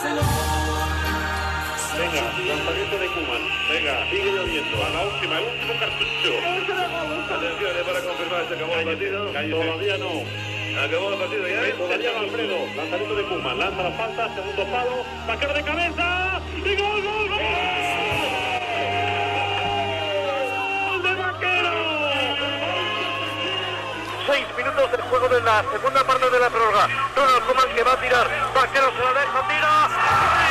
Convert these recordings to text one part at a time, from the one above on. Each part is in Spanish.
Venga, lanzamiento de Koeman. Venga, sigue lloviendo. A la última, el último cartucho. Atención, para confirmar, se acabó el partido. Todavía no. Acabó el partido ya. Todavía Alfredo. Lanzamiento de Koeman. Lanza la falta, segundo palo. Sacar de cabeza. Y gol, gol, gol. ¡Gol de Vaquero! 6 minutos del juego de la segunda parte de la prórroga. Ronald Koeman que va a tirar. Vaquero se la deja, tira.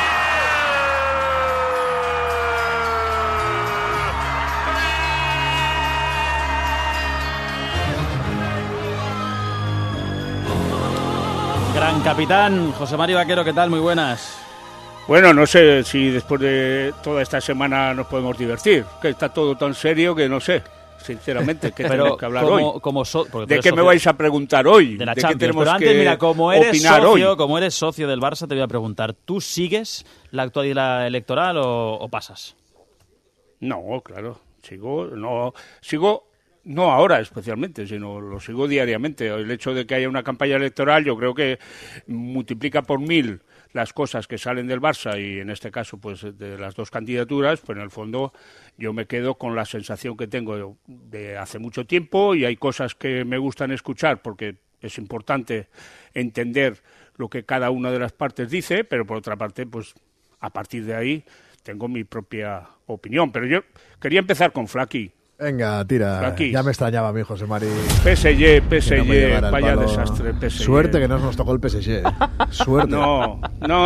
Gran capitán, José Mario Vaquero, ¿qué tal? Muy buenas. Bueno, no sé si después de toda esta semana nos podemos divertir, que está todo tan serio que no sé, sinceramente, ¿qué tenemos que hablar hoy? ¿De qué me vais a preguntar hoy? De la ¿De Champions. qué tenemos Pero antes, que mira, como eres socio del Barça, te voy a preguntar, ¿tú sigues la actualidad electoral o pasas? No, claro, sigo no ahora especialmente, sino lo sigo diariamente. El hecho de que haya una campaña electoral yo creo que multiplica por 1000 las cosas que salen del Barça y en este caso pues de las dos candidaturas, pues en el fondo yo me quedo con la sensación que tengo de hace mucho tiempo y hay cosas que me gustan escuchar porque es importante entender lo que cada una de las partes dice, pero por otra parte pues a partir de ahí tengo mi propia opinión. Pero yo quería empezar con Flaky. Venga, tira. Flaquis. Ya me extrañaba a mí, José Mari. PSG, no vaya desastre, PSG. Suerte que no nos tocó el PSG. Suerte. No.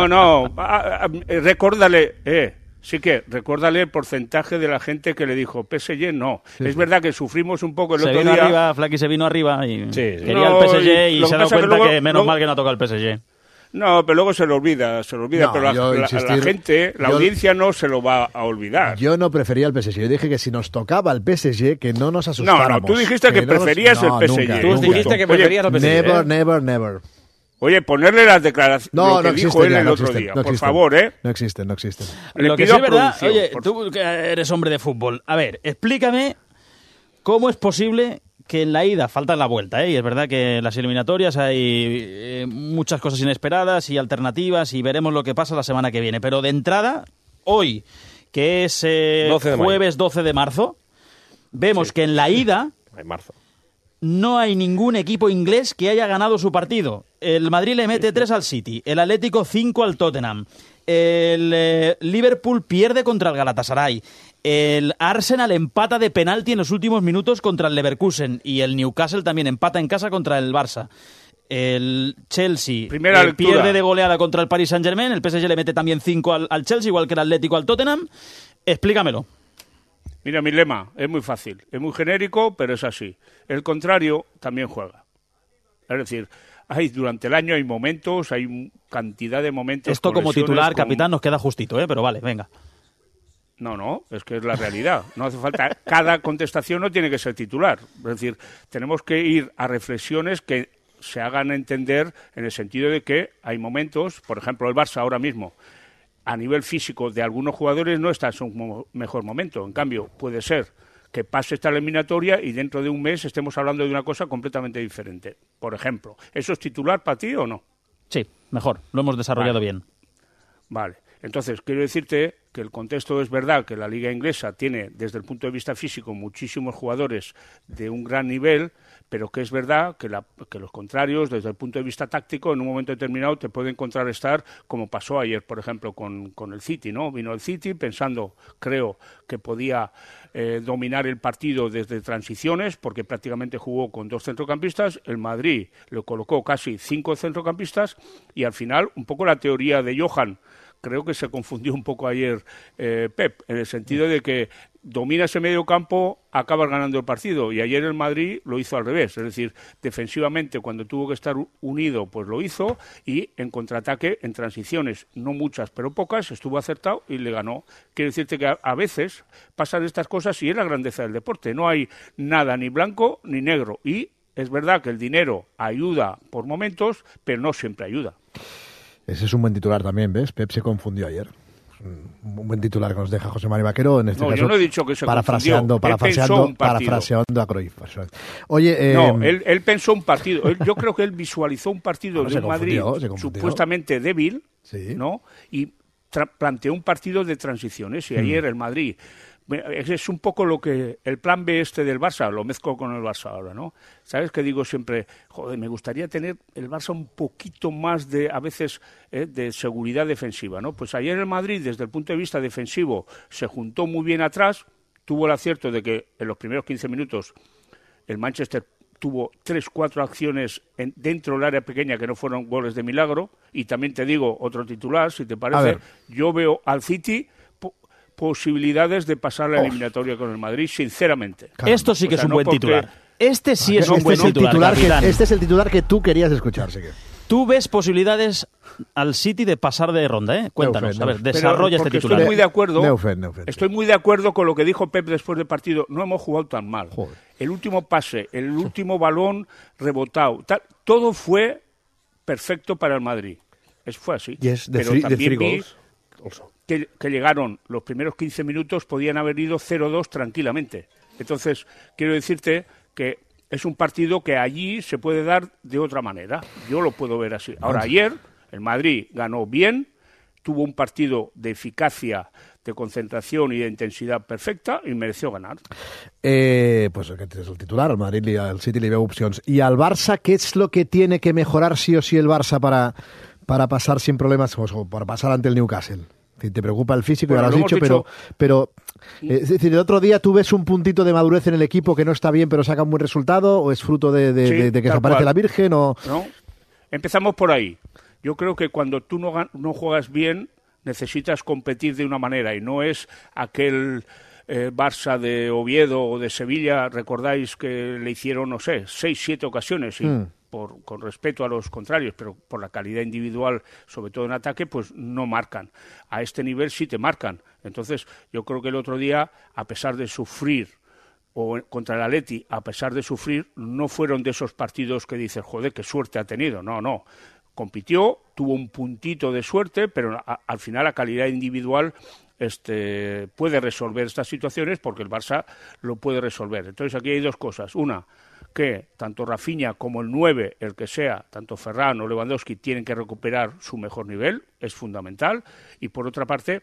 Recuérdale el porcentaje de la gente que le dijo PSG no. Sí. Es verdad que sufrimos un poco el otro día. Flaky se vino arriba y sí. quería el PSG y se ha dado cuenta que menos mal que no ha tocado el PSG. No, pero luego se lo olvida, no, pero la gente, la audiencia no se lo va a olvidar. Yo no prefería el PSG, yo dije que si nos tocaba el PSG, que no nos asustáramos. No, tú dijiste que preferías el PSG. Tú dijiste que preferías el PSG. Never. Oye, ponerle las declaraciones, lo que dijo él el otro día, por favor, ¿eh? No existen. Lo que sí es verdad, oye, tú que eres hombre de fútbol, a ver, explícame cómo es posible que en la ida falta la vuelta, y es verdad que en las eliminatorias hay muchas cosas inesperadas y alternativas y veremos lo que pasa la semana que viene. Pero de entrada, hoy, que es jueves 12 de marzo, vemos que en la ida no hay ningún equipo inglés que haya ganado su partido. El Madrid le mete 3 al City, el Atlético 5 al Tottenham, el Liverpool pierde contra el Galatasaray, el Arsenal empata de penalti en los últimos minutos contra el Leverkusen y el Newcastle también empata en casa contra el Barça. El Chelsea pierde de goleada contra el Paris Saint-Germain, el PSG le mete también 5 al Chelsea, igual que el Atlético al Tottenham. Explícamelo. Mira, mi lema es muy fácil, es muy genérico, pero es así. El contrario también juega. Es decir, durante el año hay momentos, hay cantidad de momentos. Esto como titular, capitán, nos queda justito, pero vale, venga. No, es que es la realidad. No hace falta, cada contestación no tiene que ser titular. Es decir, tenemos que ir a reflexiones que se hagan entender en el sentido de que hay momentos, por ejemplo, el Barça ahora mismo, a nivel físico de algunos jugadores no está en su mejor momento. En cambio, puede ser que pase esta eliminatoria y dentro de un mes estemos hablando de una cosa completamente diferente. Por ejemplo, ¿eso es titular para ti o no? Sí, mejor, lo hemos desarrollado bien. Vale, entonces quiero decirte que el contexto es verdad que la liga inglesa tiene desde el punto de vista físico muchísimos jugadores de un gran nivel, pero que es verdad que los contrarios desde el punto de vista táctico en un momento determinado te pueden contrarrestar, como pasó ayer por ejemplo con el City, ¿no? Vino el City pensando, creo, que podía dominar el partido desde transiciones porque prácticamente jugó con 2 centrocampistas, el Madrid le colocó casi 5 centrocampistas y al final un poco la teoría de Johan, creo que se confundió un poco ayer Pep, en el sentido de que domina ese medio campo, acabas ganando el partido. Y ayer el Madrid lo hizo al revés. Es decir, defensivamente, cuando tuvo que estar unido, pues lo hizo. Y en contraataque, en transiciones, no muchas, pero pocas, estuvo acertado y le ganó. Quiero decirte que a veces pasan estas cosas y es la grandeza del deporte. No hay nada ni blanco ni negro. Y es verdad que el dinero ayuda por momentos, pero no siempre ayuda. Ese es un buen titular también, ¿ves? Pep se confundió ayer. un buen titular que nos deja José Mari Vaquero, en este caso. Yo no he dicho que se parafraseando a Cruyff. Oye, él pensó un partido. Yo creo que él visualizó un partido de un Madrid supuestamente débil, sí, ¿no? Y planteó un partido de transiciones. Y ayer el Madrid... Es un poco lo que el plan B del Barça, lo mezclo con el Barça ahora, ¿no? ¿Sabes que digo siempre? Joder, me gustaría tener el Barça un poquito más a veces, de seguridad defensiva, ¿no? Pues ayer el Madrid, desde el punto de vista defensivo, se juntó muy bien atrás, tuvo el acierto de que en los primeros 15 minutos el Manchester tuvo 3-4 acciones dentro del área pequeña que no fueron goles de milagro, y también te digo otro titular, si te parece, yo veo al City posibilidades de pasar la eliminatoria con el Madrid, sinceramente. Esto sí que es un buen titular. Este sí es un buen titular. Este es el titular que tú querías escuchar, sí que. Tú ves posibilidades al City de pasar de ronda, ¿eh? Cuéntanos, a ver, desarrolla este titular. Estoy muy de acuerdo con lo que dijo Pep después del partido. No hemos jugado tan mal. Joder. El último pase, el último balón rebotado, todo fue perfecto para el Madrid. Fue así. Pero también vi que llegaron los primeros 15 minutos, podían haber ido 0-2 tranquilamente. Entonces, quiero decirte que es un partido que allí se puede dar de otra manera. Yo lo puedo ver así. Ahora, ayer el Madrid ganó bien, tuvo un partido de eficacia, de concentración y de intensidad perfecta y mereció ganar. Pues aquest és el titular, al Madrid al City li veu opcions. I al Barça, ¿qué es lo que tiene que mejorar sí o sí el Barça para pasar sin problemas, o para pasar ante el Newcastle? Te preocupa el físico, ya lo has dicho, pero es decir, el otro día tú ves un puntito de madurez en el equipo que no está bien, pero saca un buen resultado, o es fruto de que se aparece la Virgen, o... No, empezamos por ahí. Yo creo que cuando tú no juegas bien, necesitas competir de una manera, y no es aquel Barça de Oviedo o de Sevilla, recordáis que le hicieron, no sé, 6-7 ocasiones, y con respeto a los contrarios, pero por la calidad individual, sobre todo en ataque, pues no marcan. A este nivel sí te marcan. Entonces, yo creo que el otro día, a pesar de sufrir, o contra el Atleti, a pesar de sufrir, no fueron de esos partidos que dices, joder, qué suerte ha tenido. No. Compitió, tuvo un puntito de suerte, pero al final la calidad individual puede resolver estas situaciones, porque el Barça lo puede resolver. Entonces, aquí hay dos cosas. Una, que tanto Rafinha como el 9, el que sea, tanto Ferran o Lewandowski, tienen que recuperar su mejor nivel, es fundamental. Y por otra parte,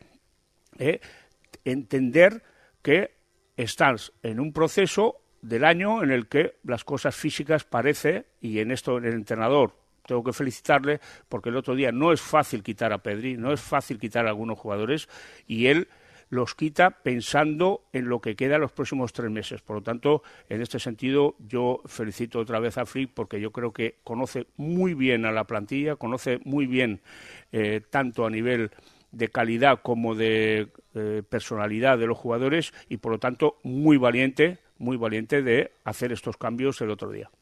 entender que estás en un proceso del año en el que las cosas físicas parece, y en esto el entrenador tengo que felicitarle, porque el otro día no es fácil quitar a Pedri, no es fácil quitar a algunos jugadores, y él los quita pensando en lo que queda en los próximos 3 meses. Por lo tanto, en este sentido, yo felicito otra vez a Flick, porque yo creo que conoce muy bien a la plantilla, conoce muy bien tanto a nivel de calidad como de personalidad de los jugadores, y por lo tanto muy valiente de hacer estos cambios el otro día.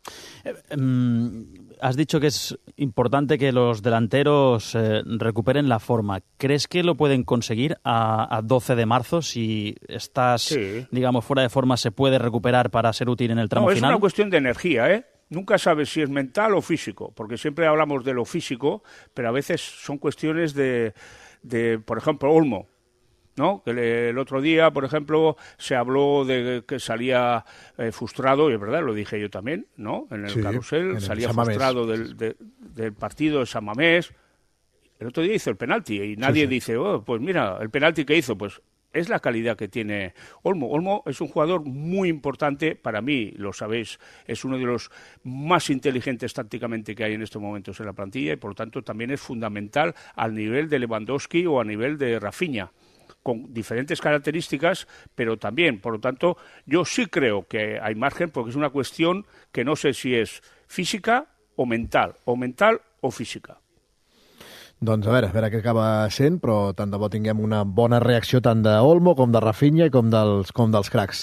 Has dicho que es importante que los delanteros recuperen la forma. ¿Crees que lo pueden conseguir a 12 de marzo? Si estás, digamos, fuera de forma, ¿se puede recuperar para ser útil en el tramo final? No, es una cuestión de energía, ¿eh? Nunca sabes si es mental o físico, porque siempre hablamos de lo físico, pero a veces son cuestiones de por ejemplo, Olmo, ¿no? Que el otro día, por ejemplo, se habló de que salía frustrado, y es verdad, lo dije yo también, ¿no? En el carrusel, salía frustrado del partido de San Mamés. El otro día hizo el penalti y nadie dice, pues mira, el penalti que hizo, pues es la calidad que tiene Olmo. Olmo es un jugador muy importante para mí, lo sabéis, es uno de los más inteligentes tácticamente que hay en estos momentos en la plantilla, y por lo tanto también es fundamental al nivel de Lewandowski o a nivel de Rafinha, con diferentes características, pero también, por lo tanto, yo sí creo que hay margen, porque es una cuestión que no sé si es física o mental o física. Doncs a veure què acaba sent, però tant de bo tinguem una bona reacció tant d'Olmo com de Rafinha i com dels cracs.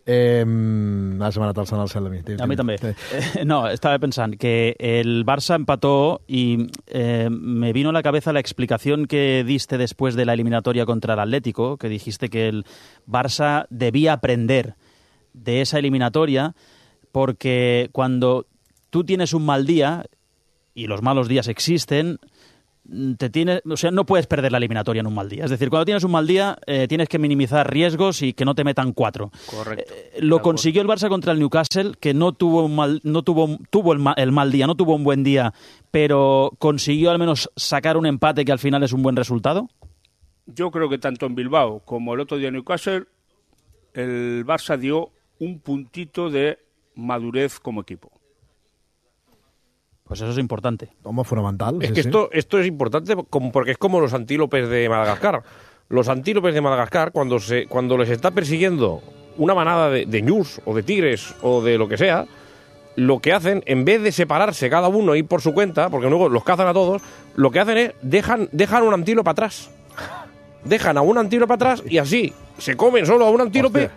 Has demanat alçant al cel de mi. A mí también. No, estaba pensando que el Barça empató y me vino a la cabeza la explicación que diste después de la eliminatoria contra el Atlético, que dijiste que el Barça debía aprender de esa eliminatoria, porque cuando tú tienes un mal día, y los malos días existen, no puedes perder la eliminatoria en un mal día. Es decir, cuando tienes un mal día, tienes que minimizar riesgos y que no te metan 4. Correcto. Lo consiguió el Barça contra el Newcastle, que tuvo el mal día, no tuvo un buen día, pero consiguió al menos sacar un empate que al final es un buen resultado. Yo creo que tanto en Bilbao como el otro día en Newcastle, el Barça dio un puntito de madurez como equipo. Pues eso es importante. Como fundamental. Es que esto es importante porque es como los antílopes de Madagascar. Los antílopes de Madagascar, cuando les está persiguiendo una manada de ñus o de tigres o de lo que sea, lo que hacen, en vez de separarse cada uno y ir por su cuenta, porque luego los cazan a todos, lo que hacen es dejan un antílope atrás. Dejan a un antílope atrás y así se comen solo a un antílope.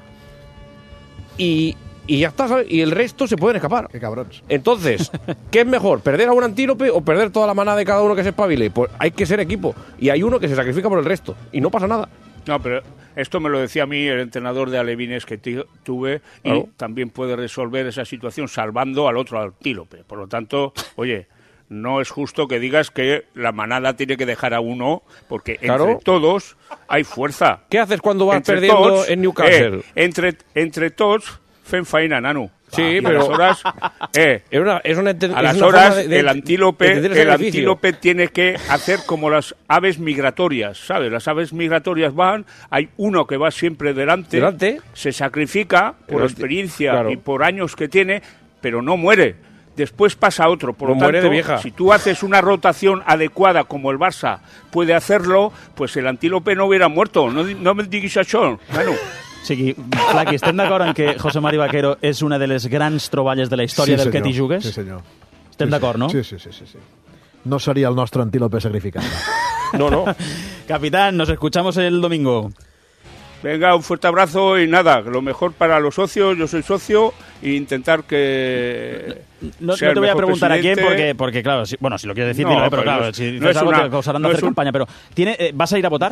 Y ya está, ¿sabes? Y el resto se pueden escapar. Qué cabrones. Entonces, ¿qué es mejor? ¿Perder a un antílope o perder toda la manada de cada uno que se espabile? Pues hay que ser equipo. Y hay uno que se sacrifica por el resto. Y no pasa nada. No, pero esto me lo decía a mí el entrenador de alevines que tuve. Y también puede resolver esa situación salvando al otro antílope. Por lo tanto, oye, no es justo que digas que la manada tiene que dejar a uno, porque entre todos hay fuerza. ¿Qué haces cuando vas perdiendo tots, en Newcastle? Entre todos fem faena, nano. Sí, pero a las horas el antílope tiene que hacer como las aves migratorias, ¿sabes? Las aves migratorias van, hay uno que va siempre delante. Se sacrifica por experiencia y por años que tiene, pero no muere. Después pasa otro. Por lo tanto, si tú haces una rotación adecuada como el Barça puede hacerlo, pues el antílope no hubiera muerto. No me diguis això, nano. Sí, Flaqui, estem d'acord en que José Mari Vaquero és una de les grans troballes de la història del que t'hi jugues? Sí, senyor. Estem d'acord, no? Sí. No sería el nuestro antílope sacrificado. No. Capitán, nos escuchamos el domingo. Venga, un fuerte abrazo y nada, lo mejor para los socios, yo soy socio, e intentar que... No te voy a preguntar a quién, porque claro, si lo quieres decir, dilo, pero claro, si es algo que causarán de hacer campaña, pero ¿vas a ir a votar?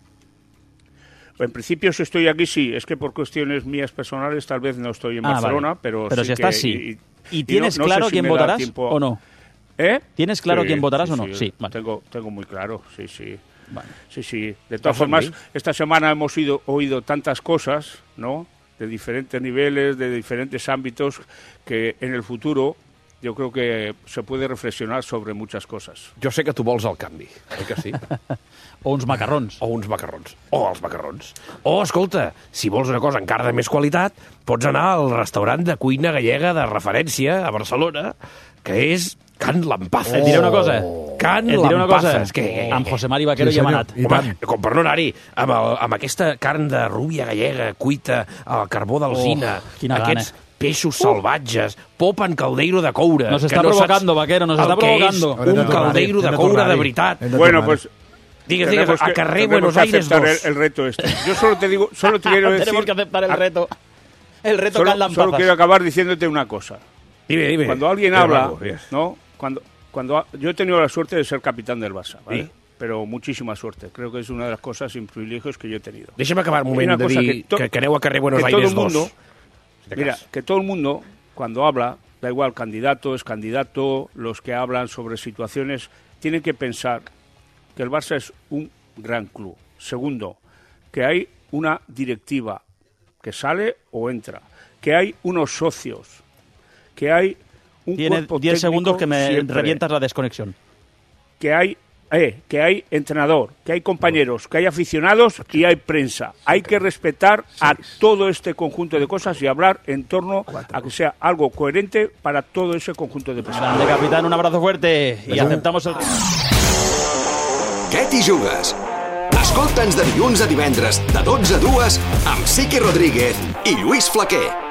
En principio, si estoy aquí, sí. Es que por cuestiones mías personales tal vez no estoy en Barcelona, vale. pero sí si estás, sí. ¿Y tienes claro quién votarás o no? ¿Tienes claro quién votarás o no? Sí, vale. Tengo muy claro, sí. Vale. Sí. De todas formas, esta semana hemos oído tantas cosas, ¿no?, de diferentes niveles, de diferentes ámbitos, que en el futuro yo creo que se puede reflexionar sobre muchas cosas. Jo sé que tu vols el canvi, oi que sí? O uns macarrons. O els macarrons. O, escolta, si vols una cosa encara de més qualitat, pots anar al restaurant de cuina gallega de referència a Barcelona, que és Can Lampazes. Et diré una cosa. Can Lampazes. Amb José Mari Vaquero hi hem anat. Home, com per no anar-hi, amb aquesta carn de rúbia gallega cuita al carbó d'alzina, aquests peixos salvatges, pop en caldeiro de coure. Nos está provocando, Vaquero, nos está provocando. Un caldeiro de coure de veritat. Bueno, pues... Digues, a carrer Buenos Aires 2. El reto este. Yo solo te quiero decir... Tenemos que aceptar el reto. El reto Can Lampazes. Solo quiero acabar diciéndote una cosa. Dime. Cuando alguien habla, ¿no? Cuando yo he tenido la suerte de ser capitán del Barça, ¿vale? Sí. Pero muchísima suerte. Creo que es una de las cosas y privilegios que yo he tenido. Deixa'm acabar un moment de dir que aneu a carrer Buenos Aires 2. Mira, que todo el mundo, cuando habla, da igual, candidato, es candidato, los que hablan sobre situaciones, tienen que pensar que el Barça es un gran club. Segundo, que hay una directiva que sale o entra, que hay unos socios, que hay un cuerpo técnico. 10 segundos que me siempre, revientas la desconexión. Que hay entrenador, que hay compañeros, que hay aficionados y hay prensa. Hay que respetar a todo este conjunto de cosas y hablar en torno a que sea algo coherente para todo ese conjunto de personas. Grande, capitán, un abrazo fuerte y aceptamos el... Què t'hi jugues? Escolta'ns de dilluns a divendres, de 12 a 2, amb Siqui Rodríguez i Lluís Flaquer.